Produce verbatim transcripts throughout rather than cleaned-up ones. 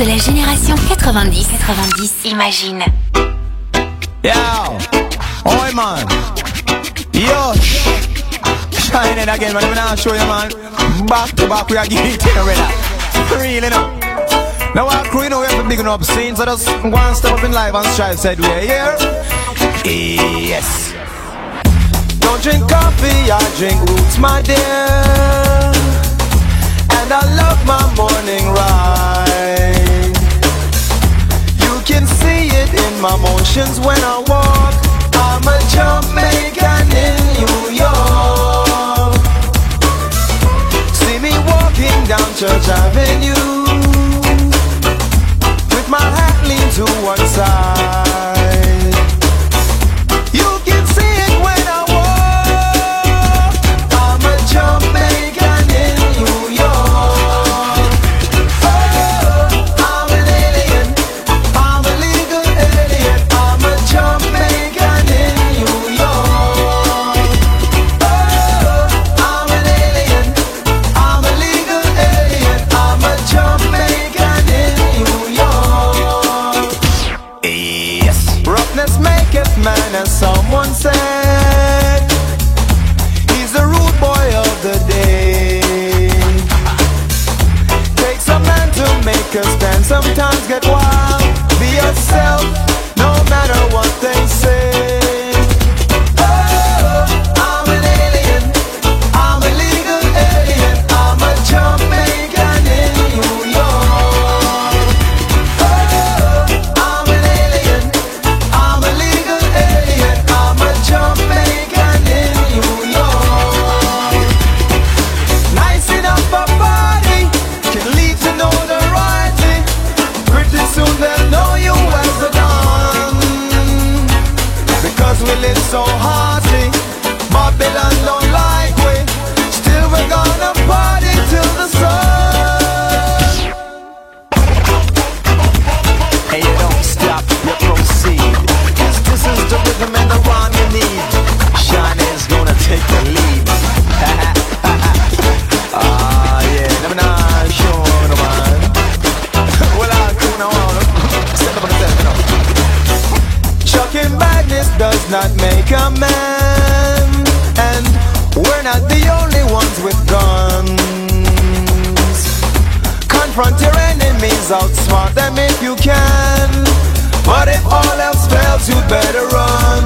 de la génération quatre-vingt-dix. quatre-vingt-dix, imagine. Yo, oi man. Yo, shining again, man. I'm gonna show you, man. Back to back, we are getting it already. Really, no. Now our crew, you know, we have to big up scenes, so just go and step up in live and strive, said we are here. Yes. Don't drink coffee, I drink roots, my dear. And I love my morning ride. You can see it in my motions when I walk. I'm a Jamaican in New York. See me walking down Church Avenue with my hat leaned to one side. You can see it when I walk. I'm a Jamaican in New York. Oh, I'm an alien. I'm a legal alien. I'm a Jamaican in New York. Oh, I'm an alien. I'm a legal alien. I'm a Jamaican in New York. Yes. Roughness maketh man, as someone said. He's the rude boy of the day. Takes a man to make a stand. Sometimes get wild. Be yourself, no matter what they say. Oh, I'm an alien. I'm a legal alien. I'm a Jamaican in New York. Oh, I'm an alien. I'm a legal alien. I'm a Jamaican in New York. Nice enough for party can lead to notoriety. Pretty soon they'll know you as a don, because we live so hearty. Babylon don't like we. Still we're gonna party till the sun. Hey, you don't stop, you proceed. Yes, this is the rhythm and the rhyme you need. Shawnee's gonna take the lead. Ah, yeah, never not sure, no man. Well, I'll cool now, step up on the step, you know. Chucking badness does not make a man, and we're not the only ones with guns. Confront your enemies, outsmart them if you can. But if all else fails, you better run.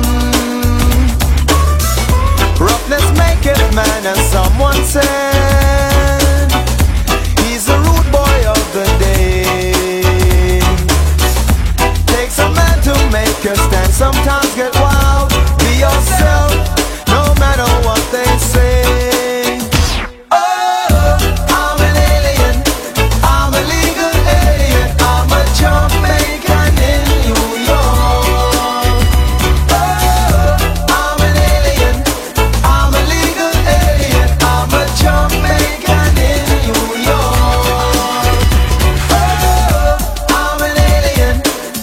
Roughness maketh man, as someone said. He's the rude boy of the day. Takes a man to make a stand. Sometimes get wild. Be yourself, no matter what they say. Oh, I'm an alien. I'm a legal alien. I'm a Jamaican in New York. Oh, I'm an alien. I'm a legal alien. I'm a Jamaican in New York. Oh, I'm an alien.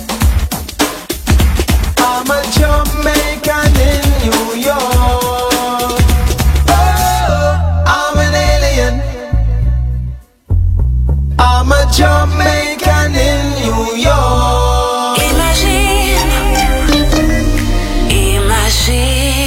I'm a Jamaican in New York. Oh, I'm an alien. I'm a Jamaican in New York. Imagine, imagine.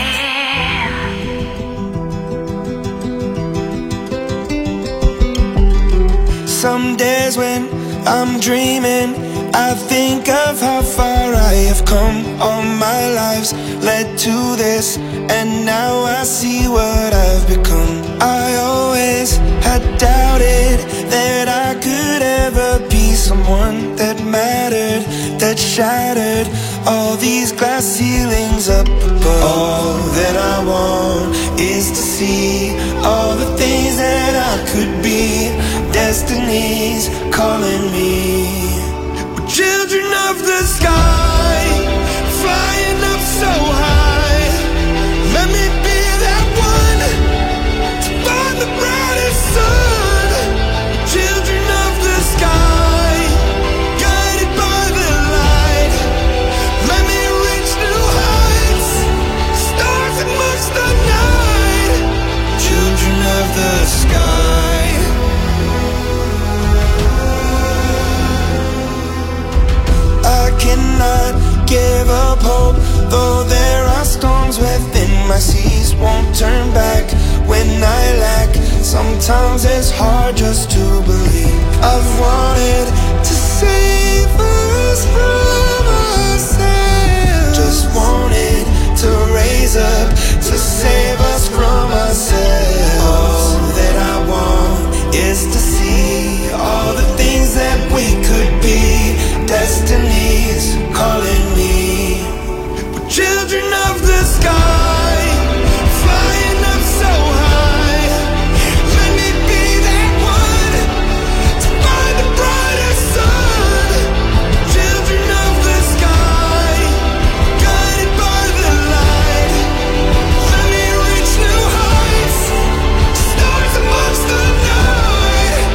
Some days when I'm dreaming, I think of how far I have come. All my lives led to this, and now I see what I've become. I always had doubted that I could ever be someone that mattered, that shattered all these glass ceilings up above. All that I want is to see all the things that I could be. Destiny's calling me. We're children of the sky, flying up so high. Let me be that one to find the brightest sun. Children of the sky, guided by the light. Let me reach new heights, stars amongst the night. Children of the sky. sometimes it's hard just to believe. I've wanted to save us from ourselves, just wanted to raise up to save us from ourselves. All that I want is to see all the things that we could be. Destiny's calling me. We're children of the sky, flying up so high. Let me be that one to find the brighter sun. Children of the sky, guided by the light. Let me reach new heights, stars amongst the night.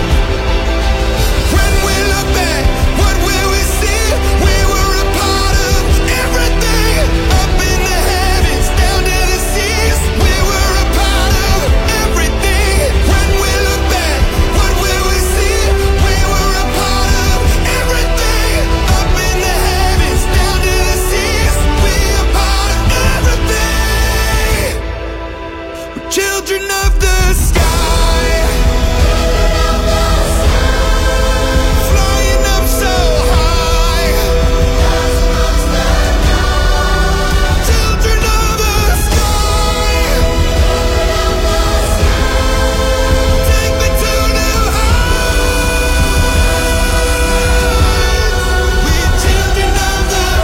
When we look back, what will we see? We were a part of everything, up in the heavens, down to the seas. We were a part of everything. When we look back, what will we see? We were a part of everything, up in the heavens, down to the seas. We a part of everything. We're children of the sky, flying up so high. Children of the sky, take me to new heights. We're children of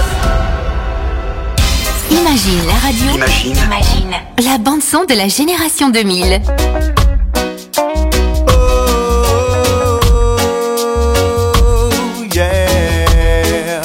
the. Imagine la radio. Imagine. Imagine. La bande son de la génération deux mille. Oh, yeah.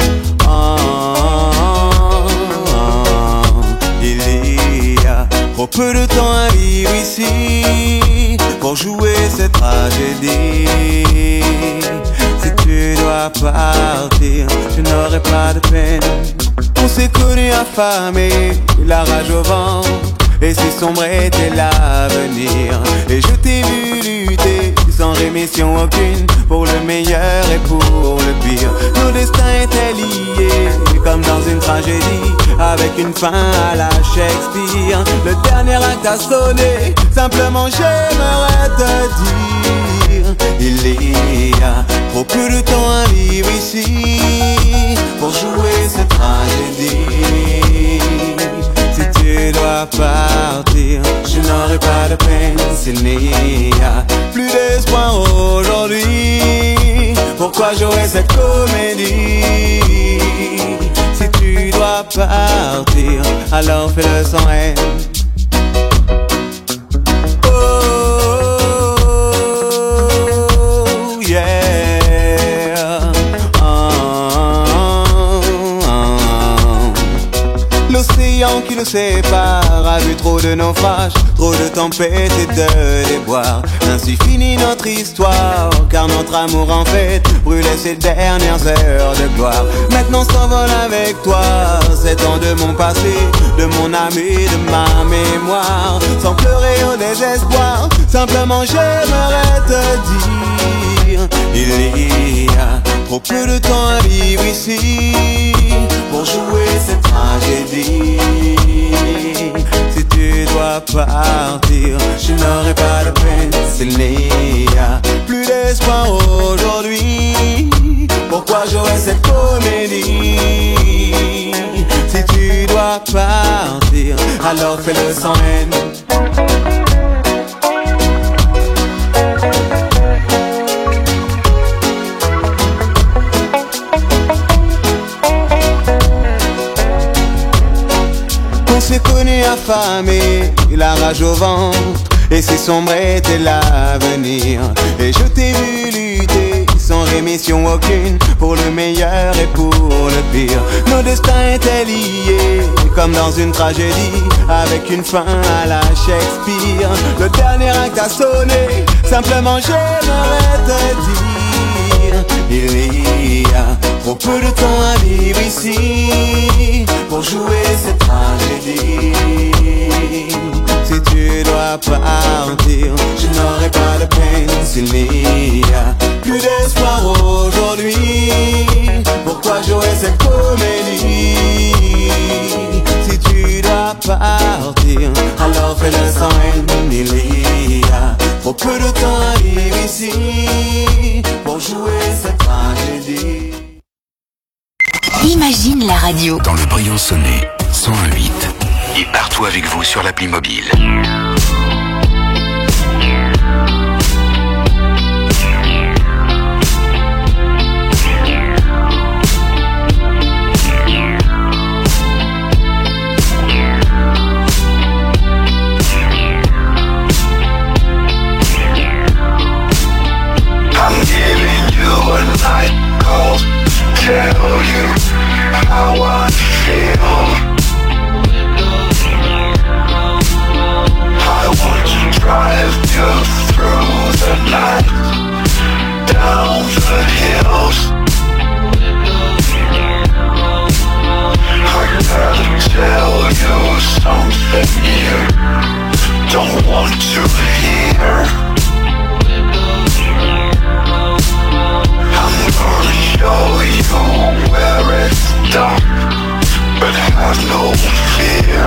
Ah, il y a trop peu de temps à vivre ici pour jouer cette tragédie. Si tu dois partir, je n'aurai pas de peine. On s'est connus affamés, la rage au ventre, et si sombre était l'avenir. Et je t'ai vu lutter sans rémission aucune, pour le meilleur et pour le pire. Nos destins étaient liés comme dans une tragédie, avec une fin à la Shakespeare. Le dernier acte a sonné, simplement j'aimerais te dire, il y a trop peu de temps à vivre ici pour jouer cette tragédie. Si tu dois partir, je n'aurai pas de peine. S'il n'y a plus d'espoir aujourd'hui, pourquoi jouer cette comédie? Si tu dois partir, alors fais-le sans haine. Oh, yeah. Oh, oh. L'océan qui nous sépare a vu trop de naufrages, trop de tempêtes et de déboires. Ainsi finit notre histoire, car notre amour en fait brûlait ses dernières heures de gloire. Maintenant s'envole avec toi ces temps de mon passé, de mon âme et de ma mémoire. Sans pleurer au désespoir, simplement j'aimerais te dire, il y a trop peu de temps à vivre ici pour jouer cette tragédie. Si tu dois partir, je n'aurai pas de peine. S'il n'y a plus d'espoir aujourd'hui, pourquoi jouer cette comédie? Si tu dois partir, alors fais-le sans haine. On s'est connus affamés, la rage au ventre, et si sombre était l'avenir. Et je t'ai vu lutter sans rémission aucune, pour le meilleur et pour le pire. Nos destins étaient liés comme dans une tragédie, avec une fin à la Shakespeare. Le dernier acte a sonné, simplement j'aimerais te dire, il y a trop peu de temps à vivre ici pour jouer cette tragédie. Si tu dois partir, je n'aurai pas de peine. S'il n'y a plus d'espoir aujourd'hui, pourquoi jouer cette comédie? Si tu dois partir, alors fais-le sans haine. Il y a que le temps arrive ici pour jouer cette tragédie. Imagine la radio. Dans le Briançonnais, cent un virgule huit. Et partout avec vous sur l'appli mobile. Tell you how I feel. I want to drive you through the night, down the hills. I gotta tell you something you don't want to hear. I'm gonna show you where it's dark, but have no fear.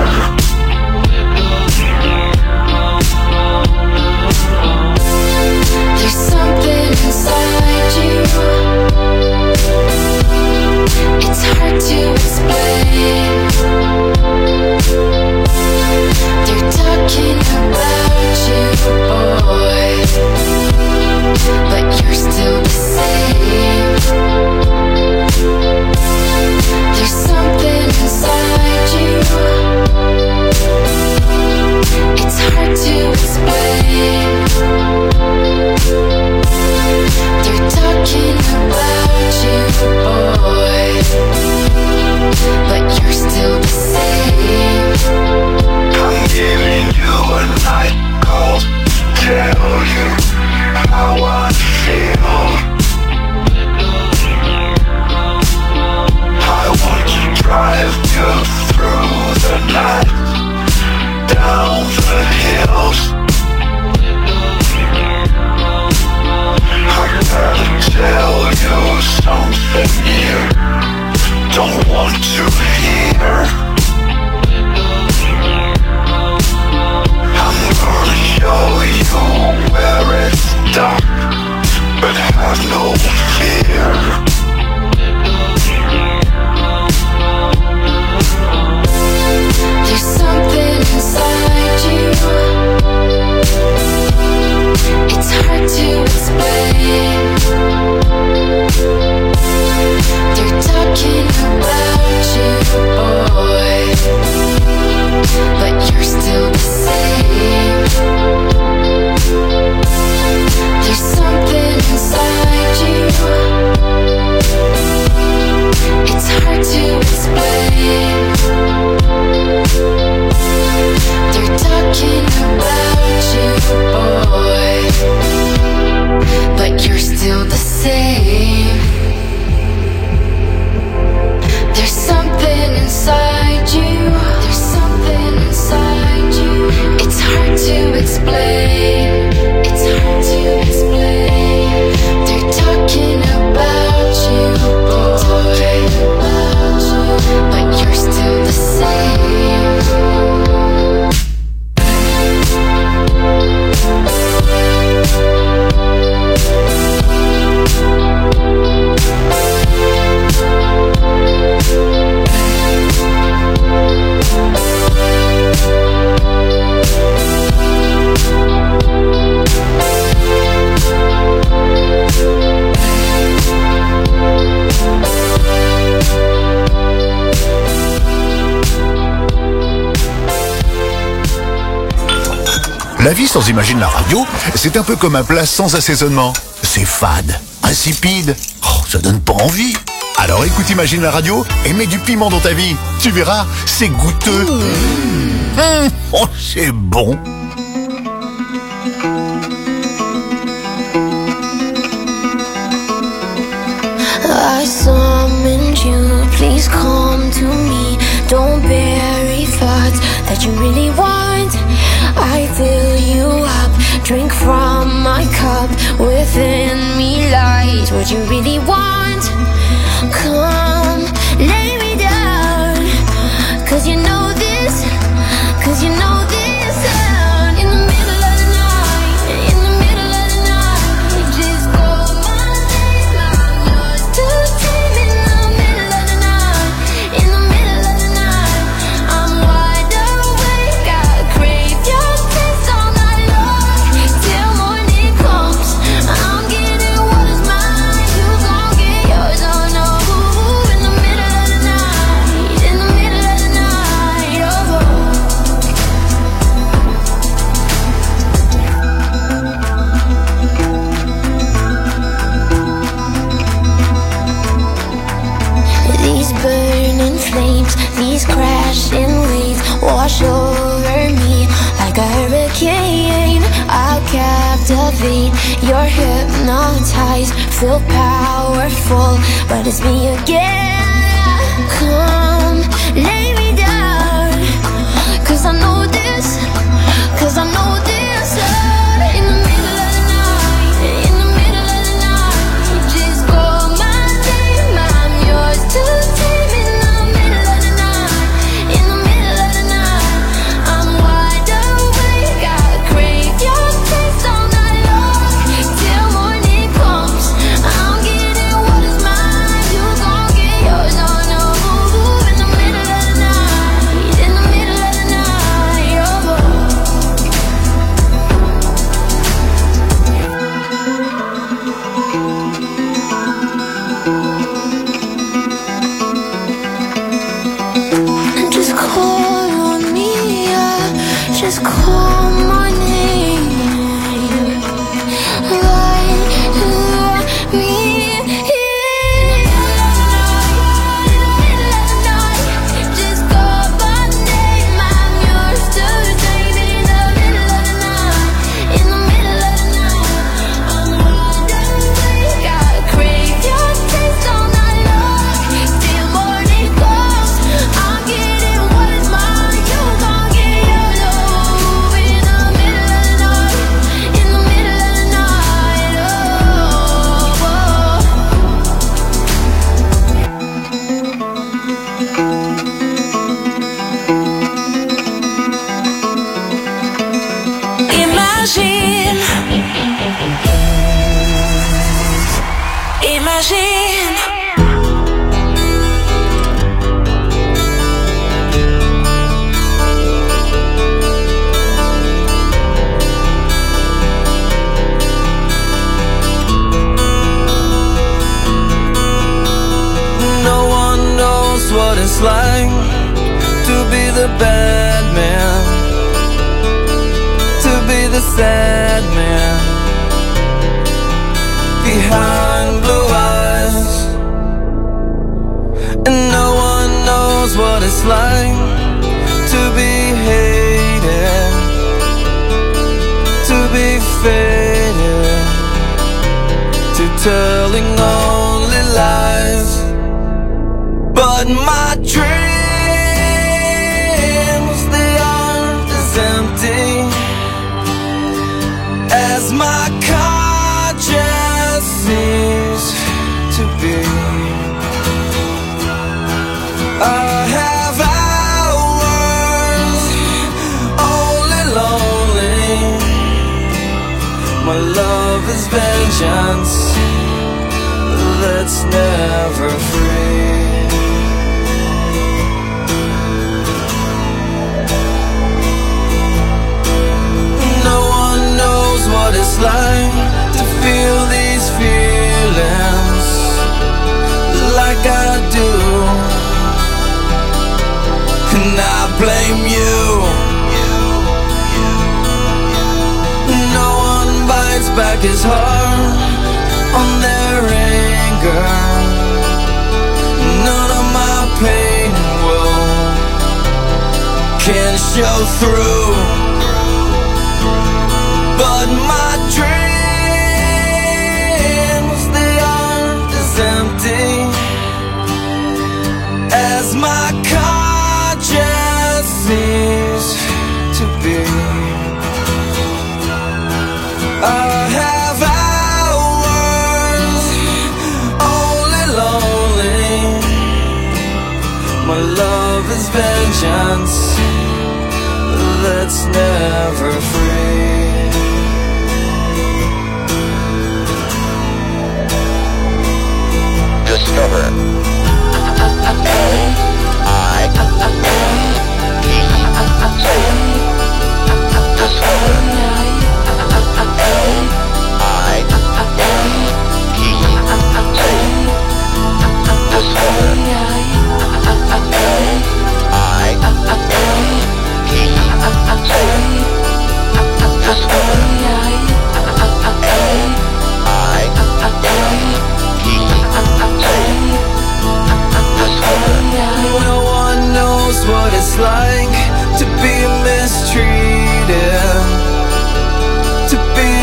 There's something inside you. It's hard to explain. They're talking about you, boy, but you're still the same. There's something inside you. It's hard to explain. They're talking about you, boy, but you're still the same. I'm giving you a night call to tell you how I feel. I want to drive you through the night, down the hills. I gotta tell you something you don't want to hear. I'm gonna show you where it's dark, but have no fear. There's something inside you. It's hard to explain. They're talking about you, boy, but you're still the same. There's something inside you. It's hard to explain. They're talking about you, boy, but you're still the same. There's something inside you. There's something inside you. It's hard to explain. It's hard to explain. They're talking about you, boy, but you're still the same. La vie sans Imagine la radio, c'est un peu comme un plat sans assaisonnement. C'est fade, insipide, oh, ça donne pas envie. Alors écoute Imagine la radio et mets du piment dans ta vie. Tu verras, c'est goûteux. Mmh. Mmh. Oh, c'est bon. I summoned you, please come to me. Don't bury thoughts that you really want. I fill you up, drink from my cup. Within me lies what you really want. Come, lay me down, cause you know this, cause you know this. In the middle of the night, in the middle captivate. You're hypnotized, feel powerful, but it's me again. Come, lay me down, cause I know this, cause I know this. In the middle of the night, in the middle of the night, just call my name, I'm yours to take. In the middle of the night, in the middle of the night, I'm wide awake, I crave your taste all night long, till morning comes. I'm getting what is mine, you gon' get yours. No, no, in the middle of the night, in the middle of the night, oh. Just call on me, yeah. Just call my name. Right, me, just call my name. I'm yours to take. In the middle of the night, in the middle of the night, I'm wide awake. I crave your taste all night long, till morning comes. I'm getting what is mine, you gon' get yours. Oh, in the middle of the night, in the middle of the night, oh, Imagine, imagine. No one knows what it's like to be the bad man, to be the sad man behind blue eyes. And no one knows what it's like to be hated, to be faded, to telling only lies. But my dreams, they aren't as empty as my conscience seems to be. I have hours only lonely. My love is vengeance that's never free. No one knows what it's like to feel these feelings like I do, and I blame you. No one bites back his heart on their anger. None of my pain will can show through. But my dreams, they aren't as empty as my conscience seems to be. I have hours only lonely. My love is vengeance that's never free. Discover. I. Discover. No one knows what it's like to be mistreated, to be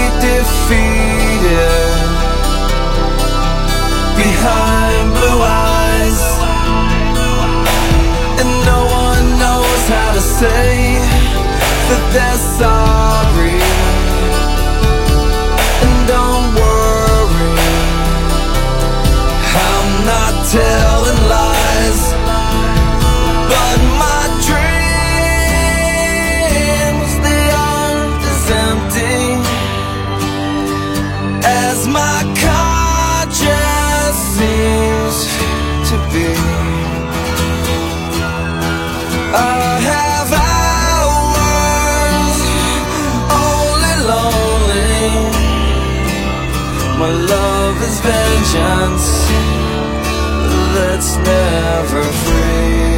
I have hours only lonely. My love is vengeance that's never free.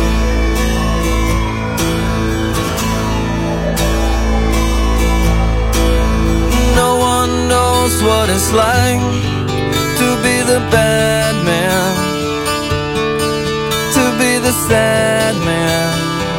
No one knows what it's like to be the bad man, to be the sad man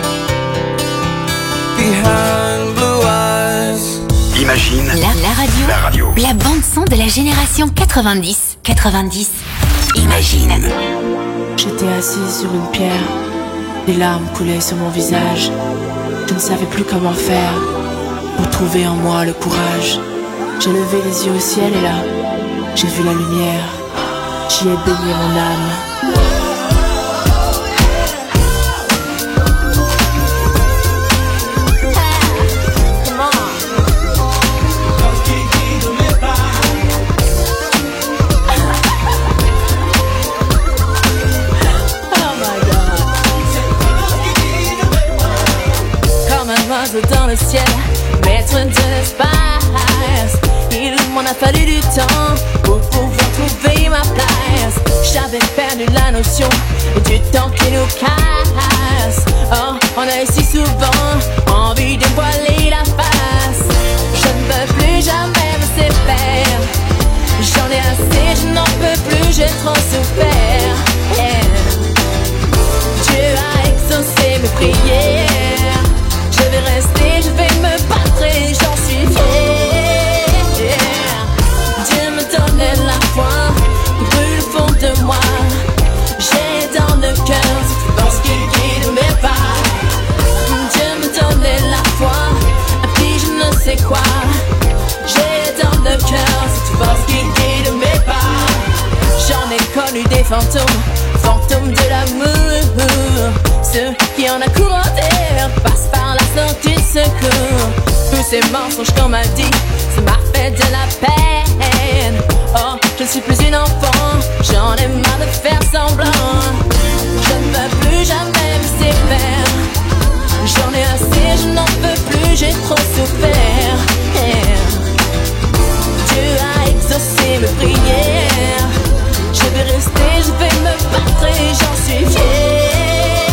behind blue eyes. Imagine La, la radio. La radio. La bande son de la génération quatre-vingt-dix. quatre-vingt-dix. Imagine. J'étais assise sur une pierre, des larmes coulaient sur mon visage. Je ne savais plus comment faire pour trouver en moi le courage. J'ai levé les yeux au ciel et là, j'ai vu la lumière. J'y ai baigné mon âme. Dans le ciel, maître de l'espace, il m'en a fallu du temps pour pouvoir trouver ma place. J'avais perdu la notion du temps qui nous casse. Oh, on a eu si souvent envie de voiler la face. Je ne veux plus jamais me séparer. J'en ai assez, je n'en peux plus, j'ai trop souffert. Yeah. Dieu a exaucé mes prières. Je vais rester, je vais me battre et j'en suis fier. Dieu me donnait la foi qui brûle au fond de moi. J'ai dans le cœur cette force qui guide mes pas. Dieu me donnait la foi, et puis je ne sais quoi. J'ai dans le cœur cette force qui guide mes pas. J'en ai connu des fantômes, fantômes de l'amour. Ceux qui en a couronné passent par la sortie de secours. Tous ces mensonges qu'on m'a dit, ça m'a fait de la peine. Oh, je ne suis plus une enfant, j'en ai marre de faire semblant. Je ne veux plus jamais me séparer. J'en ai assez, je n'en peux plus, j'ai trop souffert. Yeah. Dieu a exaucé mes prières. Je vais rester, je vais me battre et j'en suis fier.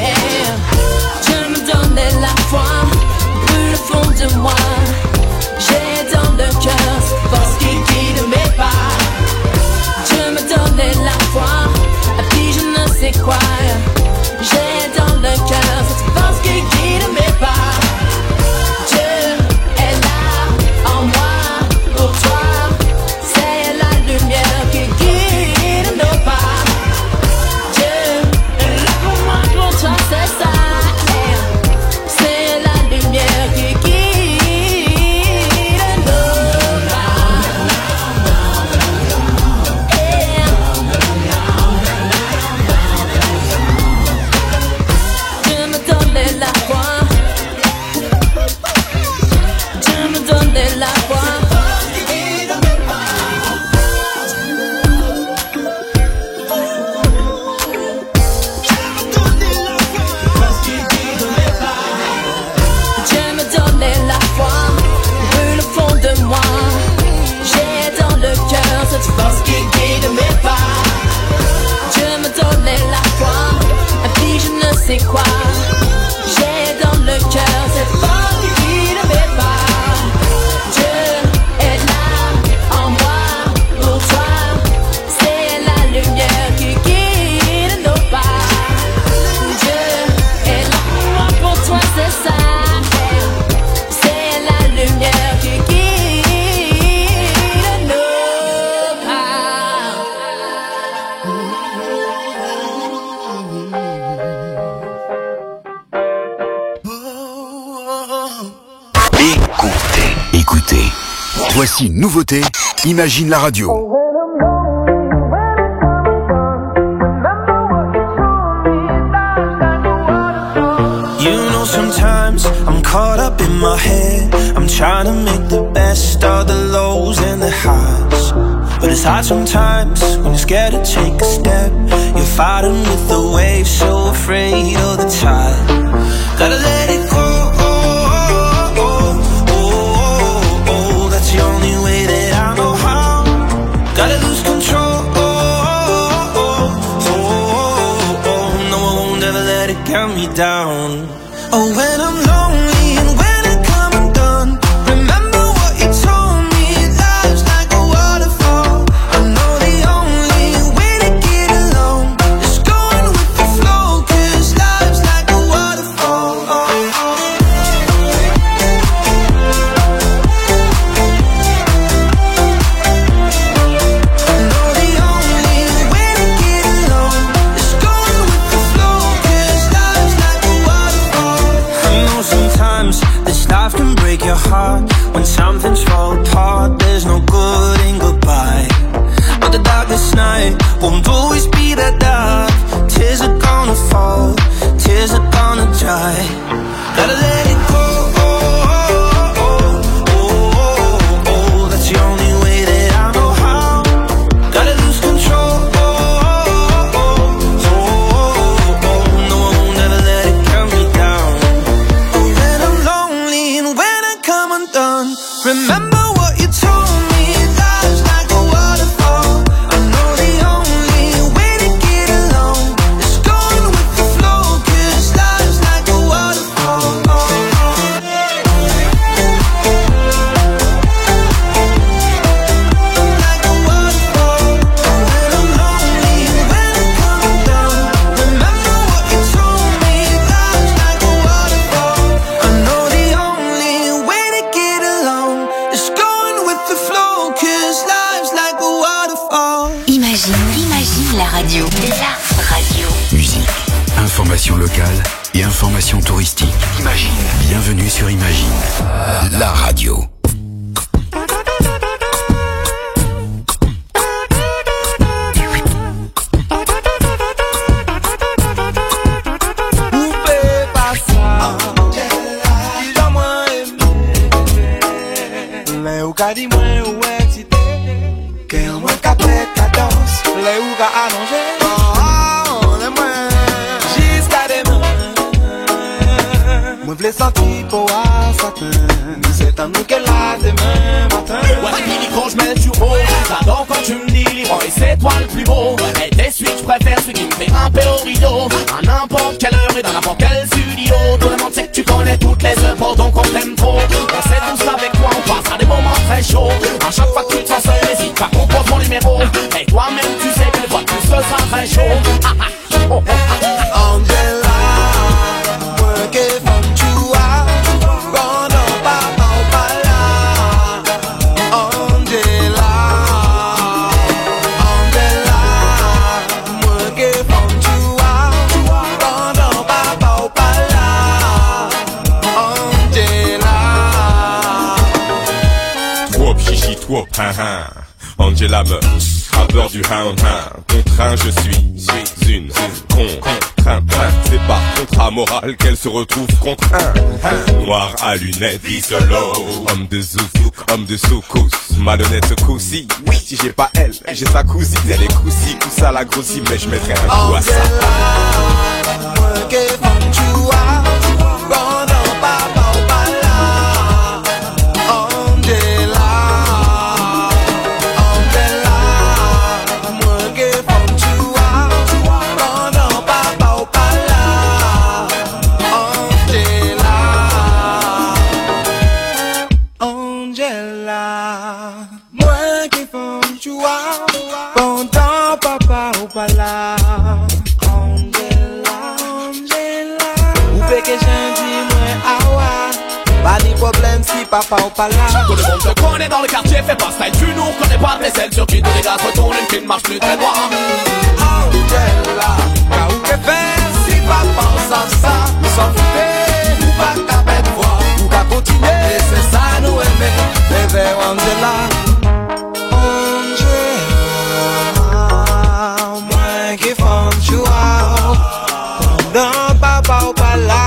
Dieu me donnait la foi, brûle au fond de moi. J'ai dans le cœur cette force qui guide mes pas. Dieu me donnait la foi, et puis je ne sais quoi. J'ai dans le cœur cette force qui guide mes pas. Dieu est là en moi pour toi. C'est la lumière qui guide nos pas. Dieu est là pour moi, pour toi, c'est ça. C'est la lumière qui guide nos pas. Dieu me donnait la foi. Dieu me donnait la foi. Dieu me donnait la foi, brûle au fond de moi. J'ai dans le cœur cette force qui guide mes pas. Dieu me donnait la foi, et puis je ne sais quoi. J'ai dans le cœur cette force qui guide mes pas. Dieu est là en moi pour toi. C'est la lumière qui guide nos pas. Dieu est là pour moi, pour toi, c'est ça. C'est la lumière qui guide nos pas. Écoutez, écoutez. Voici une nouveauté, Imagine la radio. You know, sometimes I'm caught up in my head. I'm trying to make the best of the lows and the highs. But it's hard sometimes when you're scared to take a step. You're fighting with the waves, so afraid of the tide. down. Oh, when I'm lonely and when I come undone, remember what you told me, life's like a waterfall. I know the only way to get along is going with the flow, cause life's like a waterfall. Oh, oh. Life can break your heart when some things fall apart. There's no good in goodbye, but the darkest night won't always be that dark. Tears are gonna fall, tears are gonna dry. Gotta let it go. Oh, oh, oh, oh, oh, that's the only way that I know how. Gotta lose control. Oh, oh, oh, oh, oh, no, I won't ever let it calm me down. Oh, when I'm lonely and when I come undone, remember what you told me, life's like a waterfall. I know the only way to get along is going with the flow, cause life's like a waterfall. Like a waterfall. When I'm lonely and when I come undone, remember what you told me, life's like a waterfall. I know the only way to get along is going with the flow, cause life's like a waterfall. Imagine, imagine la radio. La radio. Musique, information locale et information touristique. Imagine. Bienvenue sur Imagine, la radio. Poupée pas ça, il a moins aimé. Les ou ka di moins ou excité, que en moins ka prête ka danse. Les ou ka allongé, oh, les moins jusqu'à demain. Moi v'lais sentir pour à satin, c'est à nous qu'elle a demain matin. Ouais, mini quand je mets sur haut, j'adore quand tu me dis libre et c'est toi le plus beau. Et des suites, je préfère celui qui me fait grimper au rideau. À n'importe quelle heure et dans n'importe quel studio. Tout le monde sait que tu connais toutes les œuvres, donc on t'aime trop. On sait tous avec toi, on passera des moments très chauds. À chaque fois que tu te sens seul, n'hésite pas, compose mon numéro. Et toi-même, tu sais que fois de plus, ce sera très chaud. Ah, ah, oh, oh, ah. Angela, moi qui femme tu as, pendant papa ou pas là. Angela, Angela, moi qui femme tu as, pendant papa ou pas là. Angela. Trop chichi, trop hein hein. Angela me à bord du hound hound. Contraint je suis, suis une contrainte. C'est pas contrat moral qu'elle se retrouve contraint. Noir à lunettes, dit solo. Homme de zouzou, homme de soukous. Malhonnête coussi. Oui, si j'ai pas elle, j'ai sa cousine. Elle est coussi, tout ça la grossit, mais je mettrai un coup à ça. Moi qui femme tu as, pendant papa ou pas là. Angela, Angela, moi qui femme tu as, pendant papa ou pas là. Angela, Angela, moi qui femme tu as, pendant papa ou pas là. Que j'en dis moi awa, pas de problème si papa ou pas là. Tout le monde te connaît dans le quartier, fais pas style, tu nous reconnais pas, mais celle sur qui tous les gars se retournent, une qui ne marche plus très droit. Angela, ka ou que faire si papa ou sans ça, sans fouter, ou pas qu'à bête voix, ou qu'à continuer, et c'est ça nous aimer, bébé Angela. Angela, moi qui femme tu as, pendant papa ou pas là.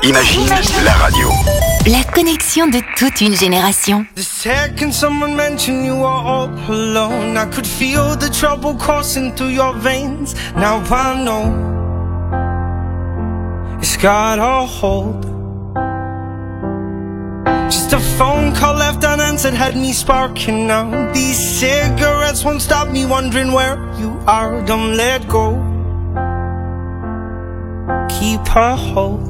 Imagine la radio. La connexion de toute une génération. The second someone mentioned you were all alone, I could feel the trouble coursing through your veins. Now I know it's got a hold. Just a phone call left unanswered had me sparking now. These cigarettes won't stop me wondering where you are. Don't let go, keep a hold.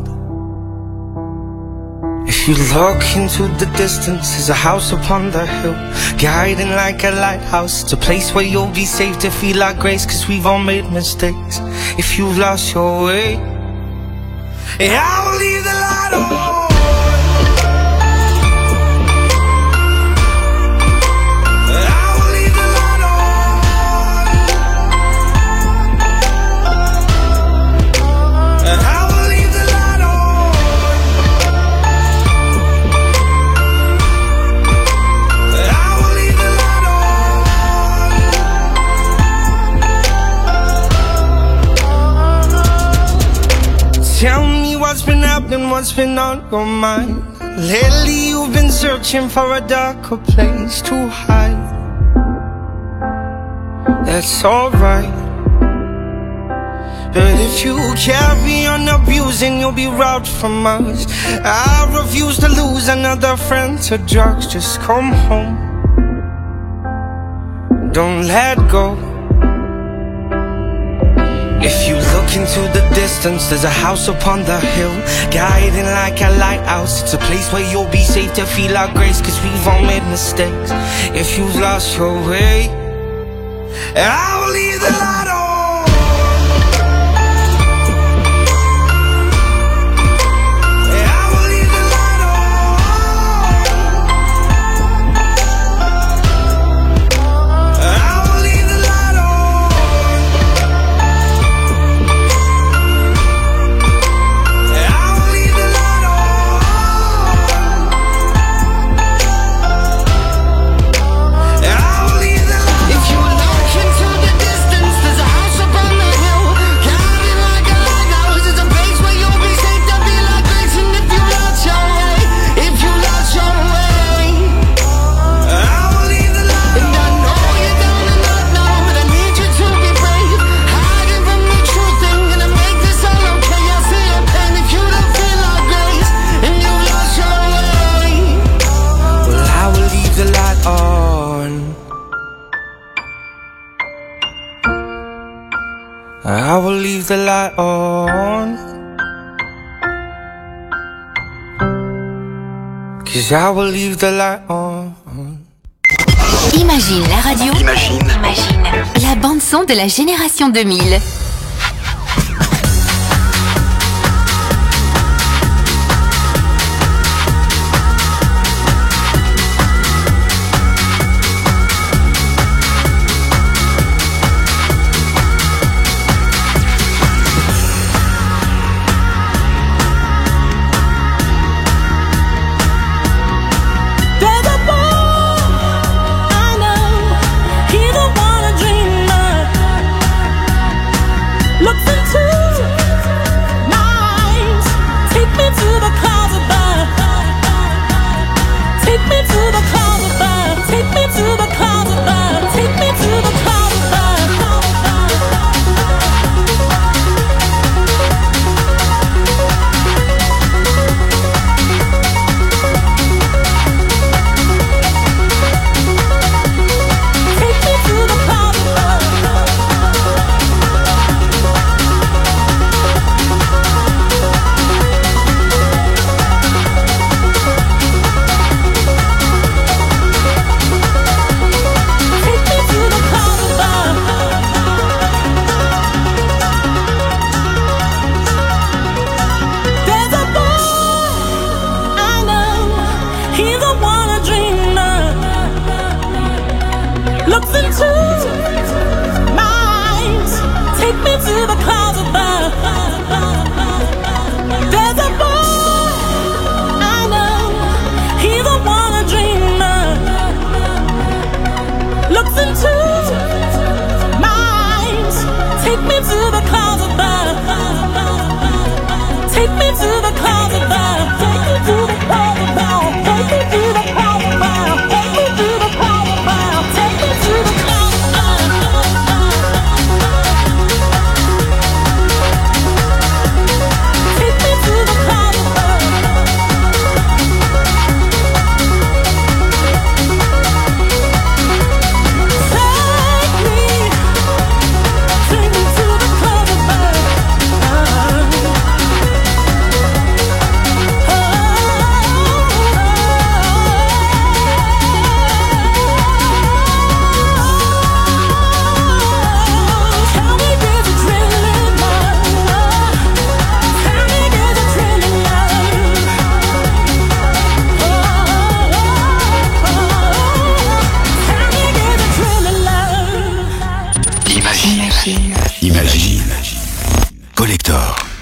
If you look into the distance, there's a house upon the hill, guiding like a lighthouse. It's a place where you'll be safe to feel like grace, cause we've all made mistakes. If you've lost your way, yeah, I will leave the light on. Tell me what's been happening, what's been on your mind. Lately you've been searching for a darker place to hide. That's alright, but if you carry on abusing, you'll be robbed from us. I refuse to lose another friend to drugs. Just come home, don't let go. If you look into the distance, there's a house upon the hill, guiding like a lighthouse. It's a place where you'll be safe to feel our grace, cause we've all made mistakes. If you've lost your way, I will leave the light on. I will leave the light on, cause I will leave the light on. Imagine la radio. Imagine. Imagine. La bande son de la génération deux mille. Collector.